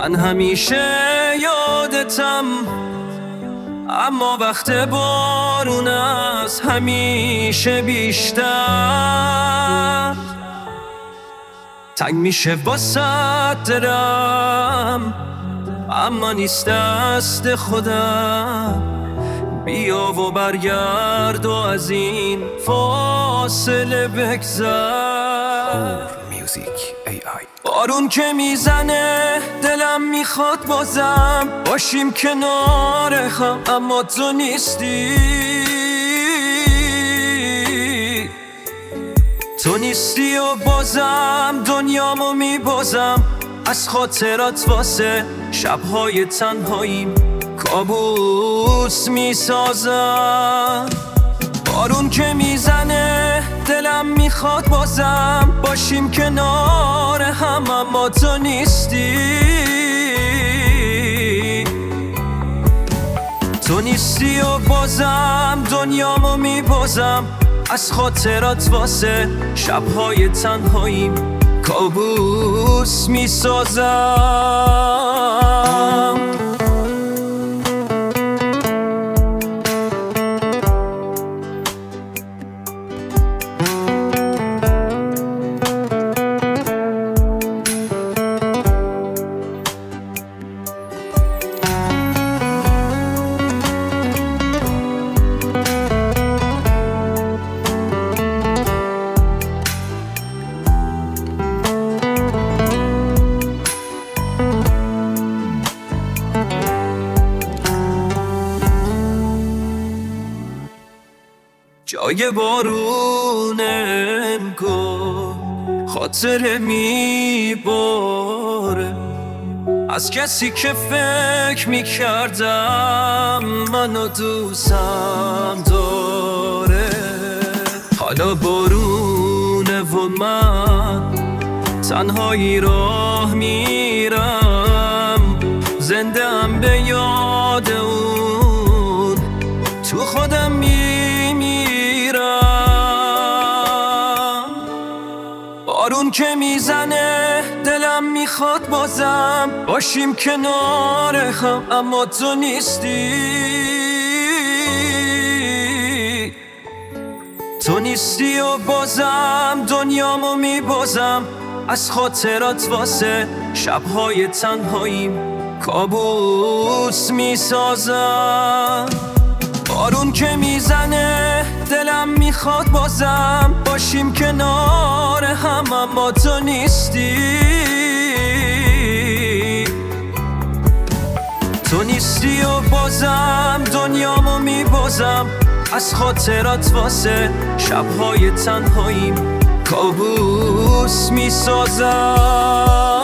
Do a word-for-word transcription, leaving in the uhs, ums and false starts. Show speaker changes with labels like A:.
A: من همیشه یادتم، اما وقت بارون از همیشه بیشتر تنگ میشه واسه دلم، اما نیست دست خودم. بیا و برگرد و از این فاصله بگذر. بارون که میزنه دلم میخواد بازم باشیم کنار هم، اما تو نیستی. تو نیستی و بازم دنیامو میبازم، از خاطرات واسه شبهای تنهاییم کابوس میسازم. بارون که میزنه دلم میخواد بازم باشیم کنار هم، اما تو نیستی. تو نیستی و بازم دنیامو میبازم، از خاطرات واسه شبهای تنهاییم کابوس میسازم. جای بارون انگار خاطره میباره از کسی که فکر میکردم منو دوستم داره. حالا بارونه و من تنهایی راه میرم، زنده ام به یاد اون، تو خودم میمیرم. بارون که میزنه دلم میخواد بازم باشیم کنار هم، اما تو نیستی. تو نیستی و بازم دنیامو میبازم، از خاطرات واسه شبهای تنهاییم کابوس میسازم. بارون که میزنه دلم میخواد بازم باشیم کنار هم، اما تو نیستی. تو نیستی و بازم دنیامو میبازم، از خاطرات واسه شبهای تنهاییم کابوس میسازم.